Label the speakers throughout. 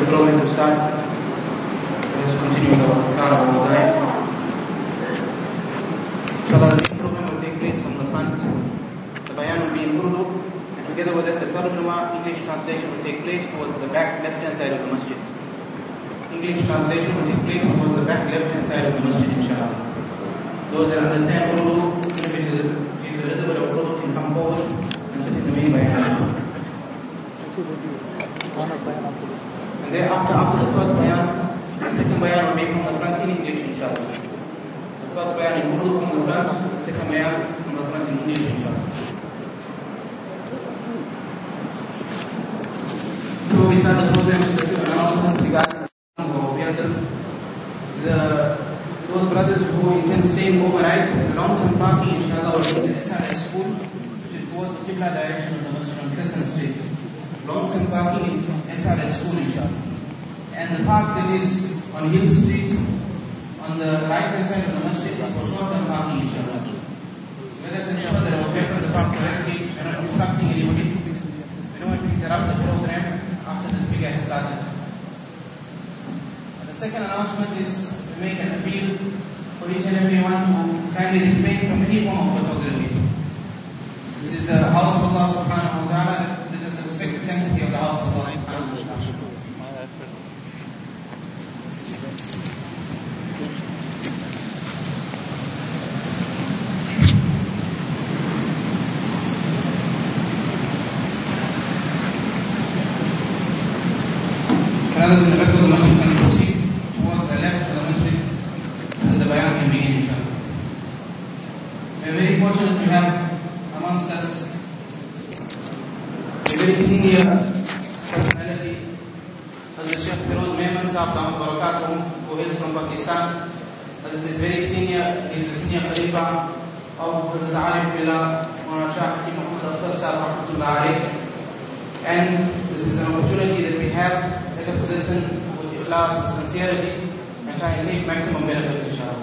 Speaker 1: program to start. Let us continue the Qur'an of Mosaic. Inshallah, the main program will take place from the front. The bayan will be in Urdu, and together with it, the tarjuma, English translation, will take place towards the back left-hand side of the masjid. English translation will take place towards the back left-hand side of the masjid, inshallah. Those that understand Urdu, if it is a little bit of Urdu, can come forward and sit in the main bayan. And thereafter, after the first bayan, the second bayan will be from the front in English, inshallah. The first bayan in Urdu from the front, the second bayan from the front in English, inshallah. Before we start the program, just a few announcements regarding those brothers who intend staying overnight, the long-term parking, inshallah, will be in the SRS school, which is towards the Qibla direction of the Masjid on Crescent Street. Long-term parking in SRS school, inshallah. And the park that is on Hill Street, on the right-hand side of the masjid, is for short-term parking, inshallah. Let us ensure that our patrons park correctly. We are not obstructing anybody. We don't want to interrupt the program after the speaker has started. And the second announcement is to make an appeal for each and everyone to kindly refrain from any form of photography. This is the house of Allah subhanahu wa ta'ala. Let us respect the sanctity of the house of Allah subhanahu wa ta'ala. Rather than the back of the masjid, can proceed towards the left of the masjid and the bayan can begin, inshallah. We are very fortunate to have amongst us a very senior personality, Hazrat Sheikh Firoz Mehman Sahab Damat Barakatuh, who hails from Pakistan. Hazrat is very senior, he is the senior Khalifa of Hazrat Arif Billah, Maulana Shah Hakim Muhammad Akhtar Sahab Rahmatullah Alayh. And this is an opportunity that we have. Let us listen with ikhlas, with sincerity, and try and take maximum benefit, inshallah.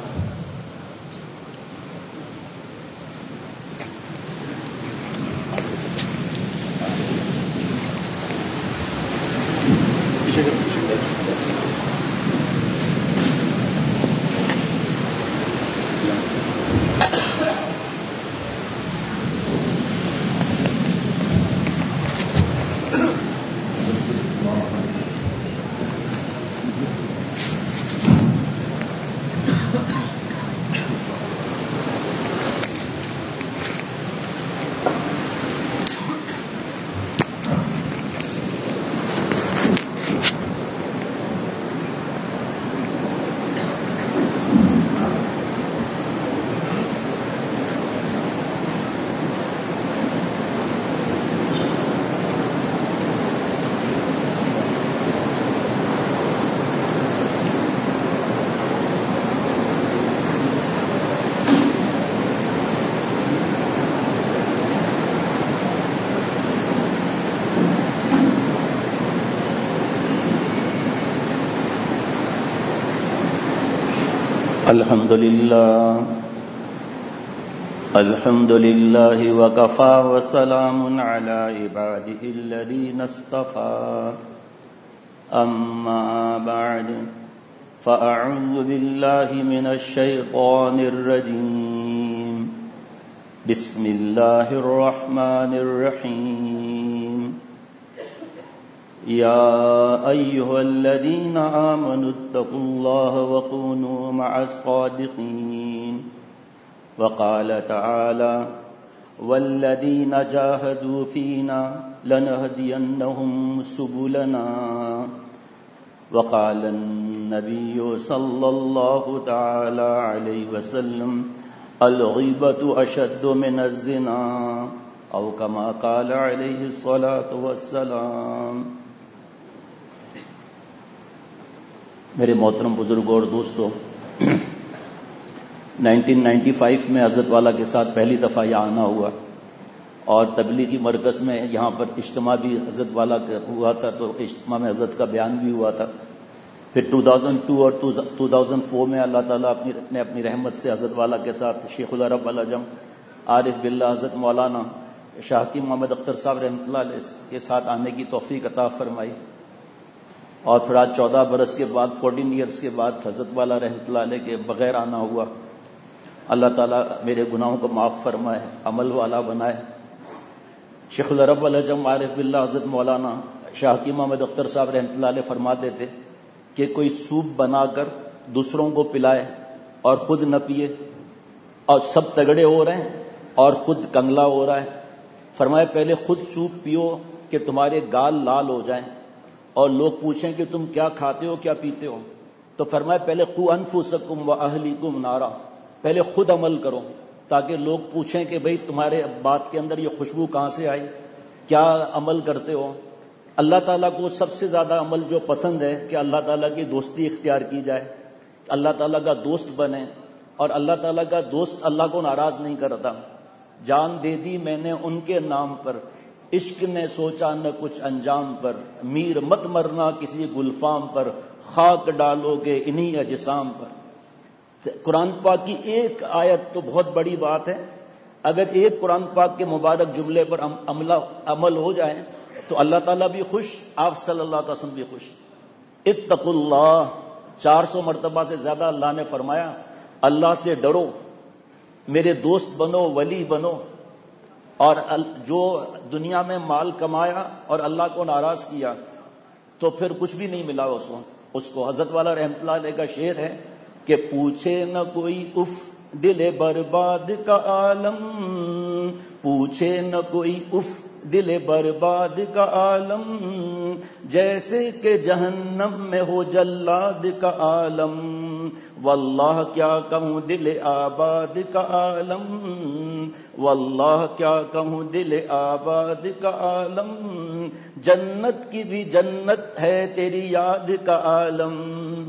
Speaker 2: الحمد لله وكفى وسلام على عباده الذين اصطفى أما بعد فأعوذ بالله من الشيطان الرجيم بسم الله الرحمن الرحيم يا أيها الذين آمنوا اتقوا الله وكونوا مع الصادقين وقال تعالى والذين جاهدوا فينا لنهدينهم سبلنا وقال النبي صلى الله تعالى عليه وسلم الغيبة أشد من الزنا أو كما قال عليه الصلاة والسلام. میرے محترم بزرگوں اور دوستوں، 1995 میں حضرت والا کے ساتھ پہلی دفعہ یہاں آنا ہوا اور تبلیغی مرکز میں یہاں پر اجتماع بھی حضرت والا کا ہوا تھا، تو اجتماع میں حضرت کا بیان بھی ہوا تھا. پھر 2002 اور 2004 میں اللہ تعالیٰ نے اپنی رحمت سے حضرت والا کے ساتھ شیخ العرب العجم عارف باللہ حضرت مولانا شاہ حکیم محمد اختر صاحب رحمۃ اللہ علیہ کے ساتھ آنے کی توفیق عطا فرمائی. اور پھر آج 14 برس کے بعد 14 ایئرس کے بعد حضرت والا رحمۃ اللہ علیہ کے بغیر آنا ہوا. اللہ تعالیٰ میرے گناہوں کو معاف فرمائے, عمل والا بنائے. شیخ العرب والعجم عارف باللہ حضرت مولانا شاہ حکیم احمد اختر صاحب رحمۃ اللہ علیہ فرماتے تھے کہ کوئی سوپ بنا کر دوسروں کو پلائے اور خود نہ پیے, اور سب تگڑے ہو رہے ہیں اور خود کنگلا ہو رہا ہے. فرمائے پہلے خود سوپ پیو کہ تمہارے گال لال ہو جائیں اور لوگ پوچھیں کہ تم کیا کھاتے ہو کیا پیتے ہو. تو فرمائے پہلے قو انفسکم واہلیکم نارا, پہلے خود عمل کرو تاکہ لوگ پوچھیں کہ بھئی تمہارے بات کے اندر یہ خوشبو کہاں سے آئی, کیا عمل کرتے ہو. اللہ تعالیٰ کو سب سے زیادہ عمل جو پسند ہے کہ اللہ تعالیٰ کی دوستی اختیار کی جائے, اللہ تعالیٰ کا دوست بنے, اور اللہ تعالیٰ کا دوست اللہ کو ناراض نہیں کرتا. جان دے دی میں نے ان کے نام پر, عشق نے سوچا نہ کچھ انجام پر, میر مت مرنا کسی گلفام پر, خاک ڈالو گے انہی اجسام پر. قرآن پاک کی ایک آیت تو بہت بڑی بات ہے, اگر ایک قرآن پاک کے مبارک جملے پر عمل ہو جائے تو اللہ تعالیٰ بھی خوش, آپ صلی اللہ علیہ وسلم بھی خوش. اتقوا اللہ 400 مرتبہ سے زیادہ اللہ نے فرمایا اللہ سے ڈرو, میرے دوست بنو, ولی بنو. اور جو دنیا میں مال کمایا اور اللہ کو ناراض کیا تو پھر کچھ بھی نہیں ملا اس کو. حضرت والا رحمۃ اللہ علیہ کا شعر ہے کہ پوچھے نہ کوئی اف دل برباد کا عالم, پوچھے نہ کوئی اف دل برباد کا عالم, جیسے کہ جہنم میں ہو جلاد کا عالم. واللہ کیا کہوں دل آباد کا عالم, واللہ کیا کہوں دل آباد کا عالم, جنت کی بھی جنت ہے تیری یاد کا عالم.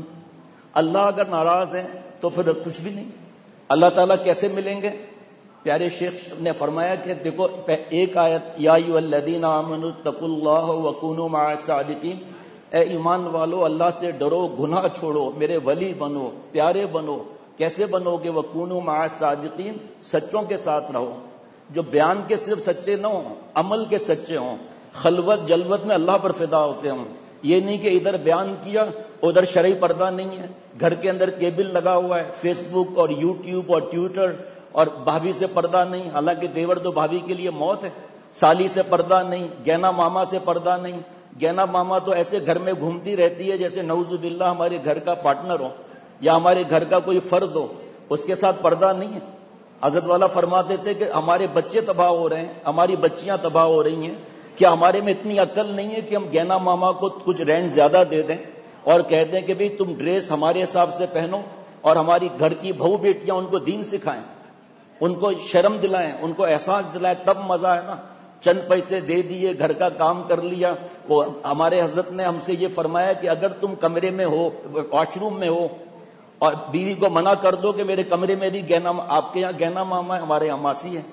Speaker 2: اللہ اگر ناراض ہے تو پھر کچھ بھی نہیں. اللہ تعالیٰ کیسے ملیں گے؟ پیارے شیخ نے فرمایا کہ دیکھو ایک آیت, یا ایھا الذین آمنوا اتقوا اللہ وکونوا مع الصادقین, اے ایمان والو اللہ سے ڈرو, گناہ چھوڑو, میرے ولی بنو, پیارے بنو. کیسے بنو گے؟ وکونوا مع الصادقین, سچوں کے ساتھ رہو, جو بیان کے صرف سچے نہ ہوں, عمل کے سچے ہوں, خلوت جلوت میں اللہ پر فدا ہوتے ہوں. یہ نہیں کہ ادھر بیان کیا ادھر شرعی پردہ نہیں ہے, گھر کے اندر کیبل لگا ہوا ہے, فیس بک اور یوٹیوب اور ٹویٹر, اور بھابھی سے پردہ نہیں, حالانکہ دیور تو بھابھی کے لیے موت ہے. سالی سے پردہ نہیں, گہنا ماما سے پردہ نہیں. گہنا ماما تو ایسے گھر میں گھومتی رہتی ہے جیسے نعوذ باللہ ہمارے گھر کا پارٹنر ہو یا ہمارے گھر کا کوئی فرد ہو, اس کے ساتھ پردہ نہیں ہے. حضرت والا فرماتے تھے کہ ہمارے بچے تباہ ہو رہے ہیں, ہماری بچیاں تباہ ہو رہی ہیں, کیا ہمارے میں اتنی عقل نہیں ہے کہ ہم گہنا ماما کو کچھ رینٹ زیادہ دے دیں اور کہہ دیں کہ بھئی تم ڈریس ہمارے حساب سے پہنو, اور ہماری گھر کی بہو بیٹیاں ان کو دین سکھائیں, ان کو شرم دلائیں, ان کو احساس دلائیں, تب مزہ ہے نا. چند پیسے دے دیے, گھر کا کام کر لیا. وہ ہمارے حضرت نے ہم سے یہ فرمایا کہ اگر تم کمرے میں ہو, واش روم میں ہو, اور بیوی کو منع کر دو کہ میرے کمرے میں بھی گہنا, آپ کے یہاں گہنا ماما ہے, ہمارے یہاں ماسی ہے,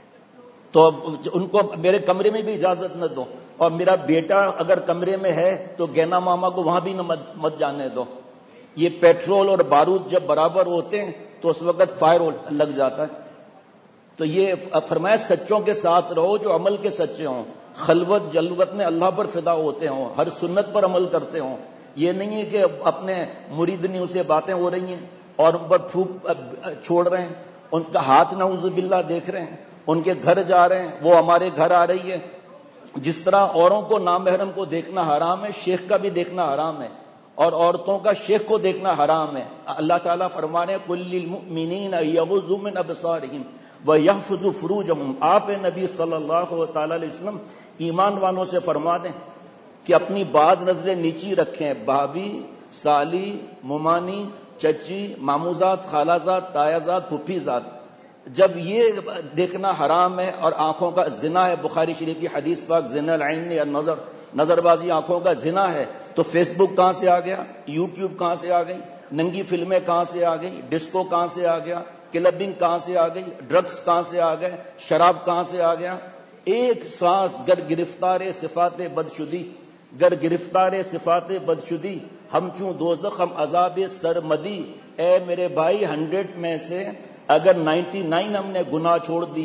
Speaker 2: تو ان کو میرے کمرے میں بھی اجازت نہ دو. اور میرا بیٹا اگر کمرے میں ہے تو گہنا ماما کو وہاں بھی مت جانے دو. یہ پیٹرول اور بارود جب برابر ہوتے ہیں تو اس وقت فائر لگ جاتا ہے. تو یہ فرمایا سچوں کے ساتھ رہو جو عمل کے سچے ہوں, خلوت جلوت میں اللہ پر فدا ہوتے ہوں, ہر سنت پر عمل کرتے ہوں. یہ نہیں ہے کہ اپنے مریدنیوں سے باتیں ہو رہی ہیں اور ان پر پھونک چھوڑ رہے ہیں, ان کا ہاتھ نعوذ باللہ دیکھ رہے ہیں, ان کے گھر جا رہے ہیں, وہ ہمارے گھر آ رہی ہے. جس طرح اوروں کو نامحرم کو دیکھنا حرام ہے, شیخ کا بھی دیکھنا حرام ہے, اور عورتوں کا شیخ کو دیکھنا حرام ہے. اللہ تعالیٰ فرما رہے ہیں قل للمؤمنین یغضوا من ابصارہم ویحفظوا فروجہم. آپ نبی صلی اللہ تعالی علیہ وسلم ایمان والوں سے فرما دیں کہ اپنی بعض نظریں نیچی رکھیں, بھابھی, سالی, ممانی, چچی, ماموزاد, خالازاد, تایازاد, پھپھیزاد. جب یہ دیکھنا حرام ہے اور آنکھوں کا زنا ہے, بخاری شریف کی حدیث پاک زنا العین یا نظر بازی آنکھوں کا زنا ہے, تو فیس بک کہاں سے آ گیا, یوٹیوب کہاں سے آ گئی, ننگی فلمیں کہاں سے آ گئی, ڈسکو کہاں سے آ گیا, کلبنگ کہاں سے آ گئی, ڈرگس کہاں سے آ گئے, شراب کہاں سے آ گیا. ایک سانس گر گرفتار صفات بدشدی, گر گرفتار صفات بدشدی, ہم چوں دوزخ ہم عذاب سرمدی. اے میرے بھائی 100 میں سے اگر 99 ہم نے گناہ چھوڑ دیے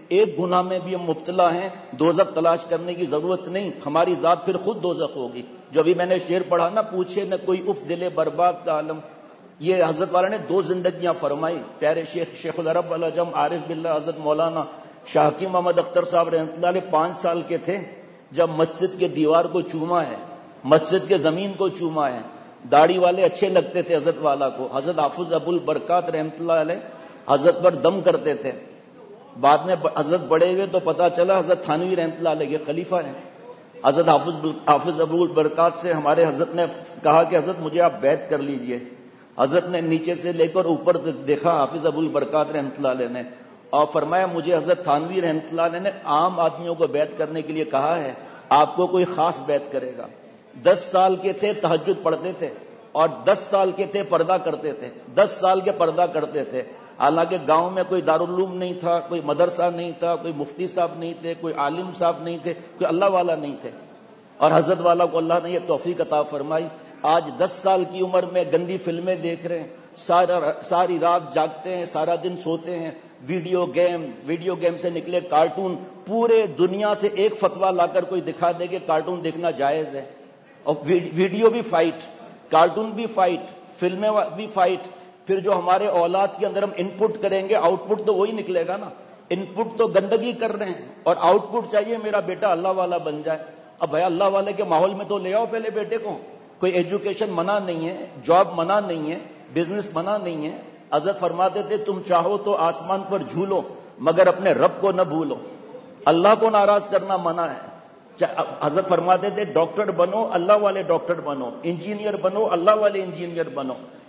Speaker 2: ایک گناہ میں بھی ہم مبتلا ہیں، دوزخ تلاش کرنے کی ضرورت نہیں، ہماری ذات پھر خود دوزخ ہوگی. جو ابھی میں نے شعر پڑھا نا، پوچھے نہ کوئی اف دل برباد کا عالم، یہ حضرت والا نے 2 زندگیاں فرمائی. پیارے شیخ العرب العجم عارف باللہ حضرت مولانا شاہ حکیم محمد اختر صاحب رحمۃ اللہ علیہ 5 سال کے تھے جب مسجد کے دیوار کو چوما ہے، مسجد کے زمین کو چوما ہے. داڑھی والے اچھے لگتے تھے حضرت والا کو. حضرت حافظ ابو البرکات رحمۃ اللہ علیہ حضرت پر دم کرتے تھے. بعد میں حضرت بڑے ہوئے تو پتا چلا حضرت تھانوی رحمۃ اللہ علیہ کے خلیفہ ہیں. حضرت حافظ ابو البرکات سے ہمارے حضرت نے کہا کہ حضرت مجھے آپ بیعت کر لیجئے. حضرت نے نیچے سے لے کر اوپر دیکھا حافظ ابو البرکات رحمۃ اللہ علیہ نے، اور فرمایا مجھے حضرت تھانوی رحمۃ اللہ علیہ نے عام آدمیوں کو بیعت کرنے کے لیے کہا ہے، آپ کو کوئی خاص بیعت کرے گا. 10 سال کے تھے تہجد پڑھتے تھے، اور 10 سال کے تھے پردہ کرتے تھے. 10 سال کے پردہ کرتے تھے. حالانکہ گاؤں میں کوئی دارالعلوم نہیں تھا، کوئی مدرسہ نہیں تھا، کوئی مفتی صاحب نہیں تھے، کوئی عالم صاحب نہیں تھے، کوئی اللہ والا نہیں تھے. اور حضرت والا کو اللہ نے یہ توفیق عطا فرمائی. آج 10 سال کی عمر میں گندی فلمیں دیکھ رہے ہیں، ساری رات جاگتے ہیں، سارا دن سوتے ہیں. ویڈیو گیم سے نکلے کارٹون، پورے دنیا سے ایک فتویٰ لا کر کوئی دکھا دے کہ کارٹون دیکھنا جائز ہے. اور ویڈیو بھی فائٹ، کارٹون بھی فائٹ، فلمیں بھی فائٹ. پھر جو ہمارے اولاد کے اندر ہم ان پٹ کریں گے، آؤٹ پٹ تو وہی نکلے گا نا. ان پٹ تو گندگی کر رہے ہیں، اور آؤٹ پٹ چاہیے میرا بیٹا اللہ والا بن جائے. اب بھائی اللہ والے کے ماحول میں تو لے آؤ پہلے بیٹے کو. کوئی ایجوکیشن منع نہیں ہے، جاب منع نہیں ہے، بزنس منع نہیں ہے. حضرت فرماتے تھے تم چاہو تو آسمان پر جھولو مگر اپنے رب کو نہ بھولو. اللہ کو ناراض کرنا منع ہے. حضرت فرماتے تھے ڈاکٹر بنو اللہ والے ڈاکٹر بنو، انجینئر بنو اللہ والے انجینئر بنو.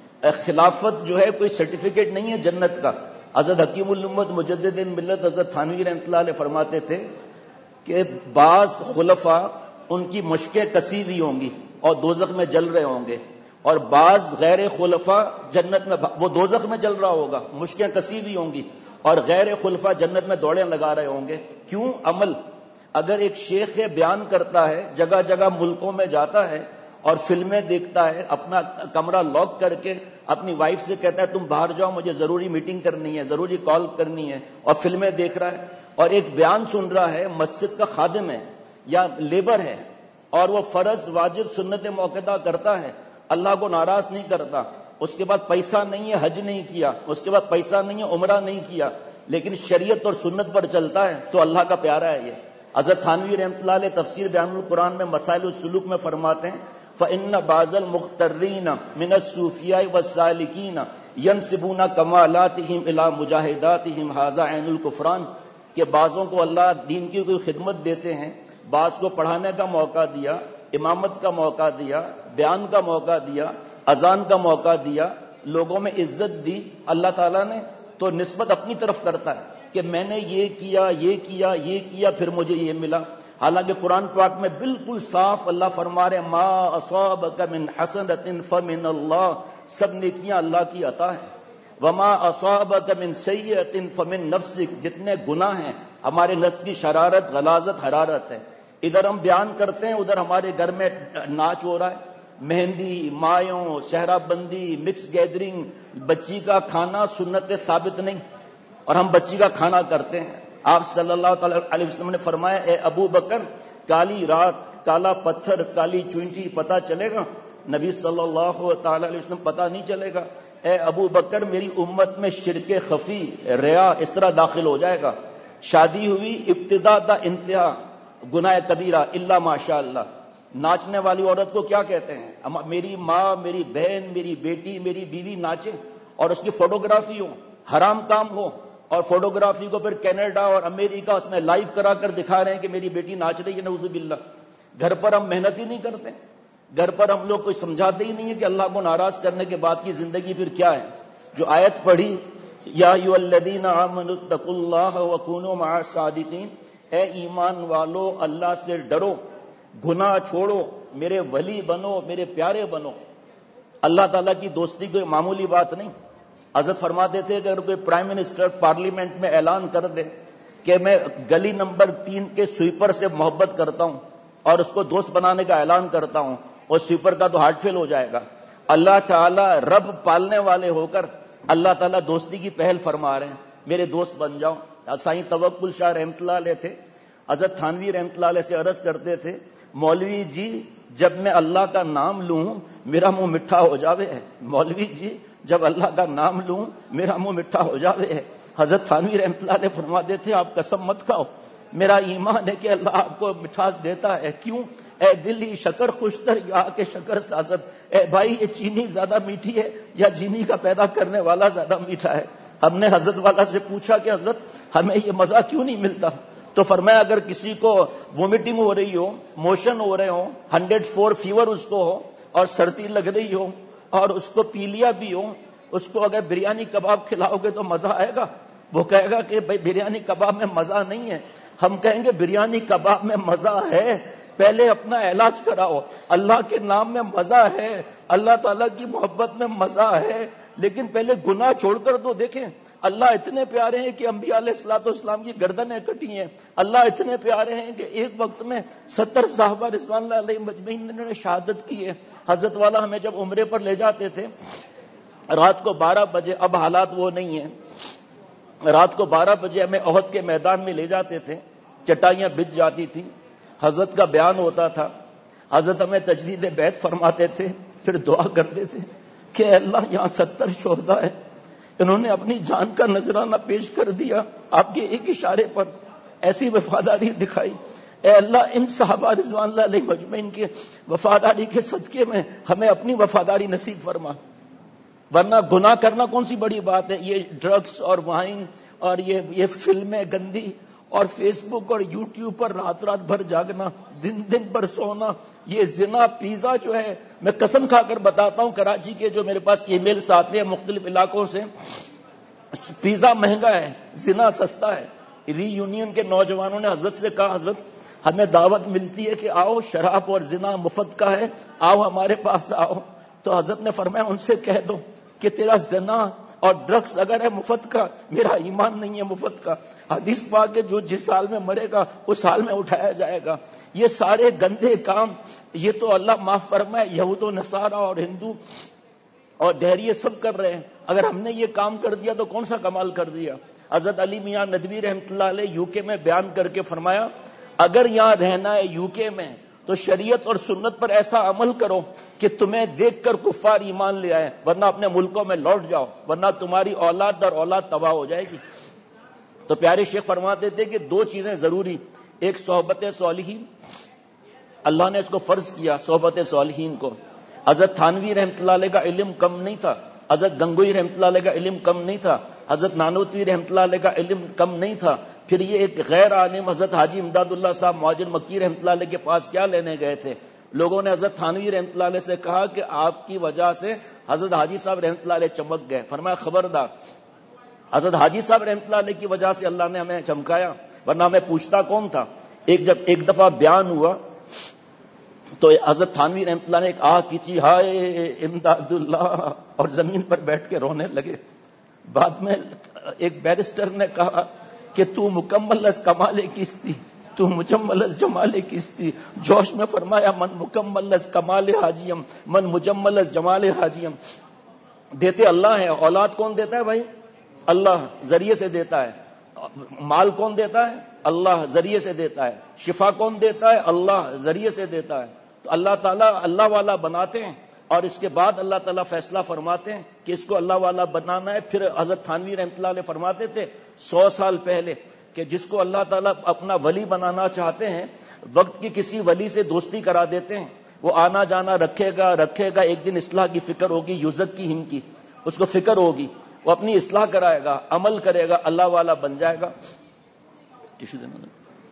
Speaker 2: خلافت جو ہے کوئی سرٹیفکیٹ نہیں ہے جنت کا. حضرت حکیم الامت مجدد ملت حضرت تھانوی رحمۃ اللہ علیہ فرماتے تھے کہ بعض خلفاء ان کی مشقیں کسی ہوئی ہوں گی اور دوزخ میں جل رہے ہوں گے، اور بعض غیر خلفاء جنت میں، وہ دوزخ میں جل رہا ہوگا، مشقیں کسی ہوئی ہوں گی، اور غیر خلفاء جنت میں دوڑیں لگا رہے ہوں گے. کیوں؟ عمل. اگر ایک شیخ بیان کرتا ہے، جگہ جگہ ملکوں میں جاتا ہے اور فلمیں دیکھتا ہے، اپنا کمرہ لاک کر کے اپنی وائف سے کہتا ہے تم باہر جاؤ مجھے ضروری میٹنگ کرنی ہے، ضروری کال کرنی ہے، اور فلمیں دیکھ رہا ہے، اور ایک بیان سن رہا ہے، مسجد کا خادم ہے یا لیبر ہے، اور وہ فرض واجب سنت موقدہ کرتا ہے، اللہ کو ناراض نہیں کرتا، اس کے بعد پیسہ نہیں ہے حج نہیں کیا، اس کے بعد پیسہ نہیں ہے عمرہ نہیں کیا، لیکن شریعت اور سنت پر چلتا ہے، تو اللہ کا پیارا ہے یہ. حضرت تھانوی رحمۃ اللہ علیہ تفسیر بیان القرآن میں مسائل السلوک میں فرماتے ہیں فَإِنَّ بَعْضَ الْمُخْتَرِّينَ مِنَ الصُّوفِيَاءِ وَالسَّالِكِينَ يَنْسِبُونَ كَمَالَاتِهِمْ إِلَى مُجَاهِدَاتِهِمْ هَذَا عَيْنُ الْكُفْرَانِ، کہ بعضوں کو اللہ دین کی کوئی خدمت دیتے ہیں، بعض کو پڑھانے کا موقع دیا، امامت کا موقع دیا، بیان کا موقع دیا، اذان کا موقع دیا، لوگوں میں عزت دی اللہ تعالیٰ نے، تو نسبت اپنی طرف کرتا ہے کہ میں نے یہ کیا یہ کیا یہ کیا پھر مجھے یہ ملا. حالانکہ قرآن پاک میں بالکل صاف اللہ فرما رہے ما اصابک من حسنۃ فمن اللہ، سب نیکیاں اللہ کی عطا ہے. وما اصابک من سیئۃ فمن نفسک، جتنے گناہ ہیں ہمارے نفس کی شرارت غلاظت حرارت ہے. ادھر ہم بیان کرتے ہیں، ادھر ہمارے گھر میں ناچ ہو رہا ہے، مہندی، مایوں، صحرا بندی، مکس گیدرنگ، بچی کا کھانا سنت ثابت نہیں، اور ہم بچی کا کھانا کرتے ہیں. آپ صلی اللہ تعالی علیہ وسلم نے فرمایا اے ابو بکر کالی رات، کالا پتھر، کالی چونٹی پتہ چلے گا؟ نبی صلی اللہ تعالی علیہ وسلم پتہ نہیں چلے گا. اے ابو بکر میری امت میں شرک خفی، ریا اس طرح داخل ہو جائے گا. شادی ہوئی، ابتدا تا انتہا گناہ کبیرہ الا ماشاء اللہ. ناچنے والی عورت کو کیا کہتے ہیں؟ میری ماں، میری بہن، میری بیٹی، میری بیوی ناچے اور اس کی فوٹوگرافی ہو، حرام کام ہو، اور فوٹوگرافی کو پھر کینیڈا اور امریکہ اس میں لائیو کرا کر دکھا رہے ہیں کہ میری بیٹی ناچ رہی ہے، نعوذ باللہ. گھر پر ہم محنت ہی نہیں کرتے، گھر پر ہم لوگ کوئی سمجھاتے ہی نہیں ہے کہ اللہ کو ناراض کرنے کے بعد کی زندگی پھر کیا ہے. جو آیت پڑھی یا ایھا الذین آمنوا اتقوا اللہ وکونوا مع الصادقین، اے ایمان والو اللہ سے ڈرو، گناہ چھوڑو، میرے ولی بنو، میرے پیارے بنو. اللہ تعالیٰ کی دوستی کوئی معمولی بات نہیں. حضرت فرماتے تھے کہ اگر کوئی پرائم منسٹر پارلیمنٹ میں اعلان کر دے کہ میں گلی نمبر 3 کے سویپر سے محبت کرتا ہوں اور اس کو دوست بنانے کا اعلان کرتا ہوں، اور سویپر کا تو ہارٹ فیل ہو جائے گا. اللہ تعالیٰ رب پالنے والے ہو کر اللہ تعالیٰ دوستی کی پہل فرما رہے ہیں، میرے دوست بن جاؤ. سائیں توکل شاہ رحمۃ اللہ علیہ تھے، حضرت تھانوی رحمۃ اللہ علیہ سے عرض کرتے تھے، مولوی جی جب میں اللہ کا نام لوں میرا منہ میٹھا ہو جاوے ہے، مولوی جی جب اللہ کا نام لوں میرا منہ میٹھا ہو جاوے ہے۔ حضرت تھانوی رحمۃ اللہ علیہ فرماتے تھے آپ قسم مت کھاؤ، میرا ایمان ہے کہ اللہ آپ کو مٹھاس دیتا ہے۔ کیوں؟ اے دل ہی شکر خوشتر یا کہ شکر سازت، اے بھائی یہ چینی زیادہ میٹھی ہے یا چینی کا پیدا کرنے والا زیادہ میٹھا ہے؟ ہم نے حضرت والا سے پوچھا کہ حضرت ہمیں یہ مزہ کیوں نہیں ملتا؟ تو فرمایا اگر کسی کو وومٹنگ ہو رہی ہو، موشن ہو رہے ہو، 104 فیور اس کو ہو اور سردی لگ رہی ہو اور اس کو پی لیا بھی ہو، اس کو اگر بریانی کباب کھلاؤ گے تو مزہ آئے گا؟ وہ کہے گا کہ بھائی بریانی کباب میں مزہ نہیں ہے۔ ہم کہیں گے بریانی کباب میں مزہ ہے، پہلے اپنا علاج کراؤ۔ اللہ کے نام میں مزہ ہے، اللہ تعالیٰ کی محبت میں مزہ ہے، لیکن پہلے گناہ چھوڑ کر تو دیکھیں۔ اللہ اتنے پیارے ہیں کہ انبیاء علیہ الصلوۃ والسلام کی گردنیں کٹی ہیں، اللہ اتنے پیارے ہیں کہ ایک وقت میں 70 صحابہ رضوان اللہ علیہم اجمعین نے شہادت کی ہے۔ حضرت والا ہمیں جب عمرے پر لے جاتے تھے رات کو 12 بجے، اب حالات وہ نہیں ہیں، رات کو 12 بجے ہمیں احد کے میدان میں لے جاتے تھے، چٹائیاں بچھ جاتی تھیں، حضرت کا بیان ہوتا تھا، حضرت ہمیں تجدید بیعت فرماتے تھے، پھر دعا کرتے تھے کہ اللہ یہاں 70 شہداء ہیں، انہوں نے اپنی جان کا نذرانہ پیش کر دیا، آپ کے ایک اشارے پر ایسی وفاداری دکھائی، اے اللہ ان صحابہ رضوان اللہ علیہ مجمعین کے وفاداری کے صدقے میں ہمیں اپنی وفاداری نصیب فرما۔ ورنہ گناہ کرنا کون سی بڑی بات ہے؟ یہ ڈرگس اور وائن اور یہ فلمیں گندی اور فیس بک اور یوٹیوب پر رات رات بھر جاگنا، دن دن پر سونا، یہ زنا، پیزا جو ہے، میں قسم کھا کر بتاتا ہوں، کراچی کے جو میرے پاس ای میلز آتے ہیں مختلف علاقوں سے، پیزا مہنگا ہے، زنا سستا ہے۔ ری یونین کے نوجوانوں نے حضرت سے کہا حضرت ہمیں دعوت ملتی ہے کہ آؤ شراب اور زنا مفت کا ہے، آؤ ہمارے پاس آؤ۔ تو حضرت نے فرمایا ان سے کہہ دو کہ تیرا زنا اور ڈرگس اگر ہے مفت کا، میرا ایمان نہیں ہے مفت کا۔ حدیث پاک ہے جو جس سال میں مرے گا اس سال میں اٹھایا جائے گا۔ یہ سارے گندے کام یہ تو اللہ معاف فرمائے یہود و نصارہ اور ہندو اور دہریے سب کر رہے ہیں، اگر ہم نے یہ کام کر دیا تو کون سا کمال کر دیا۔ حضرت علی میاں ندوی رحمۃ اللہ علیہ یو کے میں بیان کر کے فرمایا اگر یہاں رہنا ہے یو کے میں تو شریعت اور سنت پر ایسا عمل کرو کہ تمہیں دیکھ کر کفار ایمان لے آئے، ورنہ اپنے ملکوں میں لوٹ جاؤ، ورنہ تمہاری اولاد در اولاد تباہ ہو جائے گی۔ تو پیارے شیخ فرماتے تھے کہ دو چیزیں ضروری، ایک صحبت صالحین، اللہ نے اس کو فرض کیا صحبت صالحین کو۔ حضرت تھانوی رحمۃ اللہ علیہ کا علم کم نہیں تھا، حضرت گنگوئی رحمۃ اللہ علیہ کا علم کم نہیں تھا، حضرت نانوتوی رحمۃ اللہ علیہ کا علم کم نہیں تھا۔ پھر یہ ایک غیر عالم حضرت حاجی امداد اللہ صاحب مہاجر مکی رحمۃ اللہ علیہ کے پاس کیا لینے گئے تھے؟ لوگوں نے حضرت تھانوی رحمۃ اللہ علیہ سے کہا کہ آپ کی وجہ سے حضرت حاجی صاحب رحمۃ اللہ علیہ چمک گئے۔ فرمایا خبردار، حضرت حاجی صاحب رحمۃ اللہ علیہ کی وجہ سے اللہ نے ہمیں چمکایا، ورنہ ہمیں پوچھتا کون تھا۔ جب ایک دفعہ بیان ہوا تو حضرت تھانوی رحمۃ اللہ نے ایک آہ کھینچی، ہائے امداد اللہ، اور زمین پر بیٹھ کے رونے لگے۔ بعد میں ایک بیرسٹر نے کہا کہ تو مکمل از کمال کستی، تو مجمل از جمال کستی، جوش میں فرمایا من مکمل از کمال حاجیم، من مجمل از جمال حاجیم۔ دیتے اللہ ہے، اولاد کون دیتا ہے بھائی؟ اللہ ذریعے سے دیتا ہے۔ مال کون دیتا ہے؟ اللہ ذریعے سے دیتا ہے۔ شفا کون دیتا ہے؟ اللہ ذریعے سے دیتا ہے۔ تو اللہ تعالیٰ اللہ والا بناتے ہیں اور اس کے بعد اللہ تعالیٰ فیصلہ فرماتے ہیں کہ اس کو اللہ والا بنانا ہے۔ پھر حضرت تھانوی رحمۃ اللہ علیہ فرماتے تھے 100 سال پہلے کہ جس کو اللہ تعالیٰ اپنا ولی بنانا چاہتے ہیں وقت کی کسی ولی سے دوستی کرا دیتے ہیں، وہ آنا جانا رکھے گا، ایک دن اصلاح کی فکر ہوگی، یوزک کی ہم کی اس کو فکر ہوگی، وہ اپنی اصلاح کرائے گا، عمل کرے گا، اللہ والا بن جائے گا۔ ٹیشو دینا۔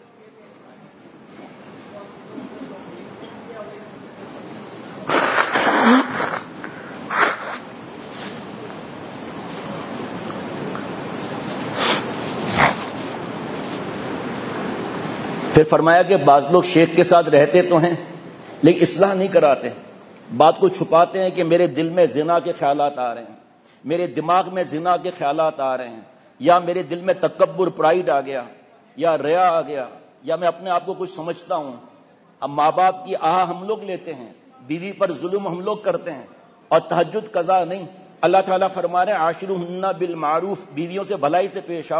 Speaker 2: پھر فرمایا کہ بعض لوگ شیخ کے ساتھ رہتے تو ہیں لیکن اصلاح نہیں کراتے، بات کو چھپاتے ہیں کہ میرے دل میں زنا کے خیالات آ رہے ہیں، میرے دماغ میں زنا کے خیالات آ رہے ہیں، یا میرے دل میں تکبر پرائیڈ آ گیا، یا ریا آ گیا، یا میں اپنے آپ کو کچھ سمجھتا ہوں۔ اب ماں باپ کی آہ ہم لوگ لیتے ہیں، بیوی پر ظلم ہم لوگ کرتے ہیں، اور تہجد قضا نہیں۔ اللہ تعالیٰ فرما رہے ہیں عاشرہن بالمعروف، بیویوں سے بھلائی سے پیش آؤ،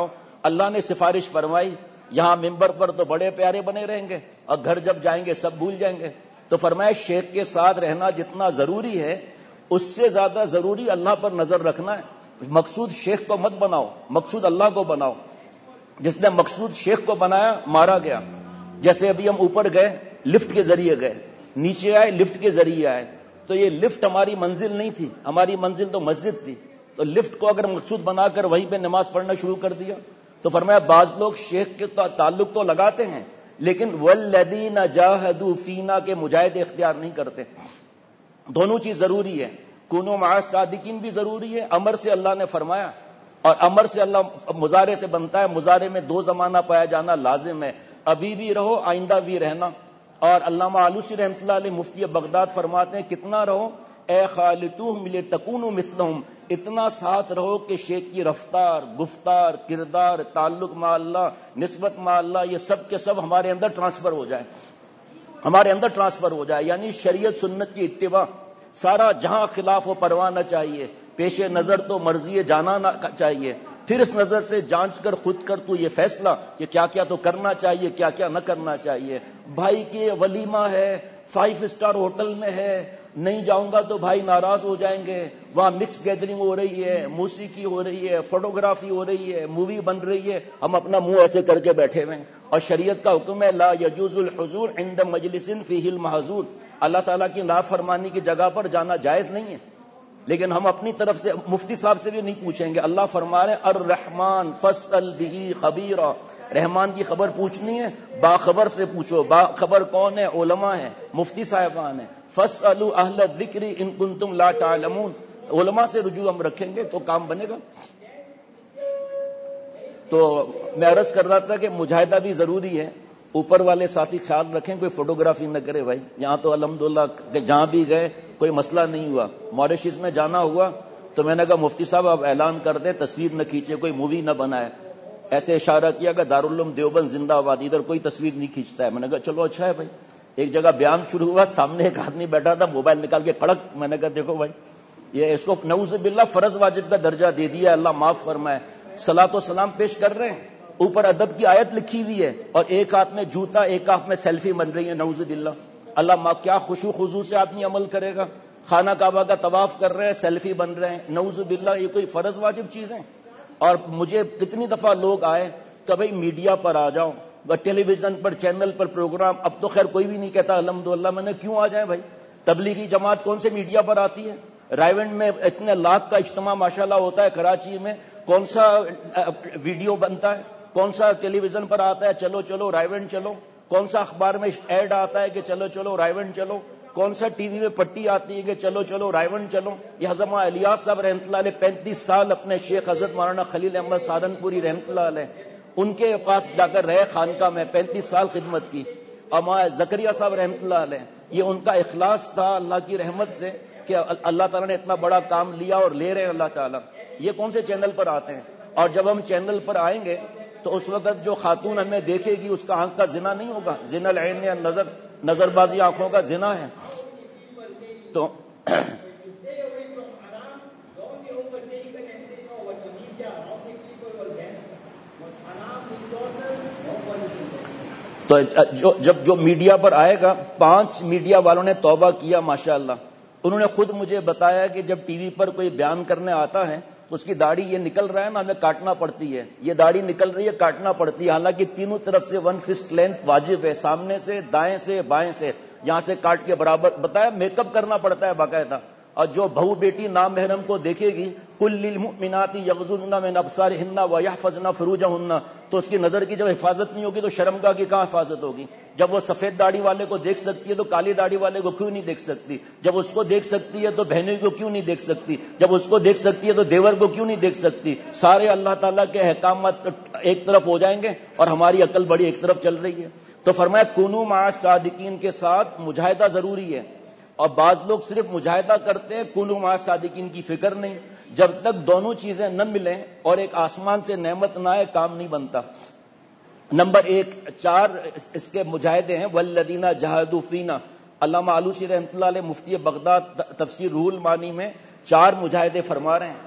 Speaker 2: اللہ نے سفارش فرمائی یہاں ممبر پر تو بڑے پیارے بنے رہیں گے اور گھر جب جائیں گے سب بھول جائیں گے. تو فرمایا شیخ کے ساتھ رہنا جتنا ضروری ہے اس سے زیادہ ضروری اللہ پر نظر رکھنا ہے. مقصود شیخ کو مت بناؤ, مقصود اللہ کو بناؤ. جس نے مقصود شیخ کو بنایا مارا گیا. جیسے ابھی ہم اوپر گئے لفٹ کے ذریعے گئے, نیچے آئے لفٹ کے ذریعے آئے, تو یہ لفٹ ہماری منزل نہیں تھی, ہماری منزل تو مسجد تھی. تو لفٹ کو اگر مقصود بنا کر وہیں پہ نماز پڑھنا شروع کر دیا تو فرمایا بعض لوگ شیخ کے تعلق تو لگاتے ہیں لیکن والذین جاہدوا فینا کے مجاہدے اختیار نہیں کرتے. دونوں چیز ضروری ہے. کونوا مع الصادقین بھی ضروری ہے, امر سے اللہ نے فرمایا, اور امر سے اللہ مضارع سے بنتا ہے. مضارع میں دو زمانہ پایا جانا لازم ہے, ابھی بھی رہو آئندہ بھی رہنا. اور علامہ آلوسی رحمۃ اللہ علیہ مفتی بغداد فرماتے ہیں کتنا رہو اے خالطوہم لتکونوا مثلہم, اتنا ساتھ رہو کہ شیخ کی رفتار, گفتار, کردار, تعلق مع اللہ, نسبت مع اللہ, یہ سب کے سب ہمارے اندر ٹرانسفر ہو جائے, ہمارے اندر ٹرانسفر ہو جائے. یعنی شریعت سنت کی اتباع, سارا جہاں خلاف و پرواہ نہ چاہیے, پیش نظر تو مرضی جانا نہ چاہیے. پھر اس نظر سے جانچ کر خود کر تو یہ فیصلہ کہ کیا کیا تو کرنا چاہیے, کیا کیا نہ کرنا چاہیے. بھائی کے ولیمہ ہے, 5 اسٹار ہوٹل میں ہے, نہیں جاؤں گا تو بھائی ناراض ہو جائیں گے, وہاں مکس گیدرنگ ہو رہی ہے, موسیقی ہو رہی ہے, فوٹوگرافی ہو رہی ہے, مووی بن رہی ہے, ہم اپنا منہ ایسے کر کے بیٹھے ہوئے ہیں. اور شریعت کا حکم ہے لا یجوز الحضور عند مجلس فیہ المحظور, اللہ تعالیٰ کی نافرمانی کی جگہ پر جانا جائز نہیں ہے. لیکن ہم اپنی طرف سے مفتی صاحب سے بھی نہیں پوچھیں گے. اللہ فرما رہے الرحمن فاسأل بہ خبیرا, رحمان کی خبر پوچھنی ہے باخبر سے پوچھو. باخبر کون ہے؟ علماء ہیں, مفتی صاحبان ہیں. فاسألوا اہل الذکر ان کنتم لا تعلمون, علماء سے رجوع ہم رکھیں گے تو کام بنے گا. تو میں عرض کر رہا تھا کہ مجاہدہ بھی ضروری ہے. اوپر والے ساتھی خیال رکھیں کوئی فوٹوگرافی نہ کرے بھائی. یہاں تو الحمدللہ جہاں بھی گئے کوئی مسئلہ نہیں ہوا. ماریشس میں جانا ہوا تو میں نے کہا مفتی صاحب آپ اعلان کر دیں تصویر نہ کھینچے, کوئی مووی نہ بنائے. ایسے اشارہ کیا کہ دارالعلوم دیوبند زندہ آباد, ادھر کوئی تصویر نہیں کھینچتا ہے. میں نے کہا چلو اچھا ہے بھائی. ایک جگہ بیان شروع ہوا, سامنے ایک آدمی بیٹھا تھا, موبائل نکال کے کڑک. میں نے کہا دیکھو بھائی یہ اس کو نعوذ باللہ فرض واجب کا درجہ دے دیا, اللہ معاف فرمائے. صلاۃ و سلام پیش کر رہے ہیں, اوپر ادب کی آیت لکھی ہوئی ہے, اور ایک ہاتھ میں جوتا ایک ہاتھ میں سیلفی بن رہی ہے. نعوذ باللہ, اللہ معاف, کیا خشوع خضوع سے آدمی عمل کرے گا. خانہ کعبہ کا طواف کر رہے ہیں, سیلفی بن رہے ہیں. نعوذ باللہ, یہ کوئی فرض واجب چیزیں. اور مجھے کتنی دفعہ لوگ آئے کہ بھائی میڈیا پر آ جاؤ, ٹیلی ویژن پر, چینل پر پروگرام. اب تو خیر کوئی بھی نہیں کہتا الحمدللہ. میں نے کیوں آ جائیں بھائی, تبلیغی جماعت کون سے میڈیا پر آتی ہے؟ رائیونڈ میں اتنے لاکھ کا اجتماع ماشاءاللہ ہوتا ہے, کراچی میں کون سا ویڈیو بنتا ہے, کون سا ٹیلی ویژن پر آتا ہے چلو چلو رائیونڈ چلو, کون سا اخبار میں ایڈ آتا ہے کہ چلو چلو رائیونڈ چلو, کون سا ٹی وی میں پٹی آتی ہے کہ چلو چلو رائیونڈ چلو. یہ حضرت الیاس صاحب رحمۃ اللہ علیہ 35 سال اپنے شیخ حضرت مولانا خلیل احمد سہارنپوری رحمۃ اللہ علیہ ان کے پاس جا کر رہے خانقاہ میں, 35 سال خدمت کی. اور زکریا صاحب رحمۃ اللہ علیہ, یہ ان کا اخلاص تھا اللہ کی رحمت سے کہ اللہ تعالیٰ نے اتنا بڑا کام لیا اور لے رہے ہیں اللہ تعالیٰ. یہ کون سے چینل پر آتے ہیں؟ اور جب ہم چینل پر آئیں گے تو اس وقت جو خاتون ہمیں دیکھے گی اس کا آنکھ کا زنا نہیں ہوگا. زنا العین یا نظر بازی آنکھوں کا زنا ہے. تو جو میڈیا پر آئے گا, 5 میڈیا والوں نے توبہ کیا ماشاءاللہ. انہوں نے خود مجھے بتایا کہ جب ٹی وی پر کوئی بیان کرنے آتا ہے تو اس کی داڑھی یہ نکل رہا ہے نا, ہمیں کاٹنا پڑتی ہے. یہ داڑھی نکل رہی ہے, کاٹنا پڑتی ہے. حالانکہ تینوں طرف سے 1 فسٹ لینتھ واجب ہے, سامنے سے, دائیں سے, بائیں سے, یہاں سے کاٹ کے برابر. بتایا میک اپ کرنا پڑتا ہے باقاعدہ. اور جو بہو بیٹی نامحرم کو دیکھے گی کل للمؤمنات یغضضن من ابصارهن ويحفظن فروجهن, تو اس کی نظر کی جب حفاظت نہیں ہوگی تو شرمگاہ کی کہاں حفاظت ہوگی. جب وہ سفید داڑھی والے کو دیکھ سکتی ہے تو کالی داڑھی والے کو کیوں نہیں دیکھ سکتی؟ جب اس کو دیکھ سکتی ہے تو بہنوں کو کیوں نہیں دیکھ سکتی؟ جب اس کو دیکھ سکتی ہے تو دیور کو کیوں نہیں دیکھ سکتی؟ سارے اللہ تعالیٰ کے احکامات ایک طرف ہو جائیں گے اور ہماری عقل بڑی ایک طرف چل رہی ہے. تو فرمایا کونوا مع الصادقین کے ساتھ مجاہدہ ضروری ہے. اور بعض لوگ صرف مجاہدہ کرتے ہیں, کونوا مع الصادقین کی فکر نہیں. جب تک دونوں چیزیں نہ ملیں اور ایک آسمان سے نعمت نہ آئے کام نہیں بنتا. نمبر 1, 4 اس کے مجاہدے ہیں والذین جاہدوا فینا. علامہ آلوسی رحمۃ اللہ علیہ مفتی بغداد تفسیر روح المعانی میں 4 مجاہدے فرما رہے ہیں.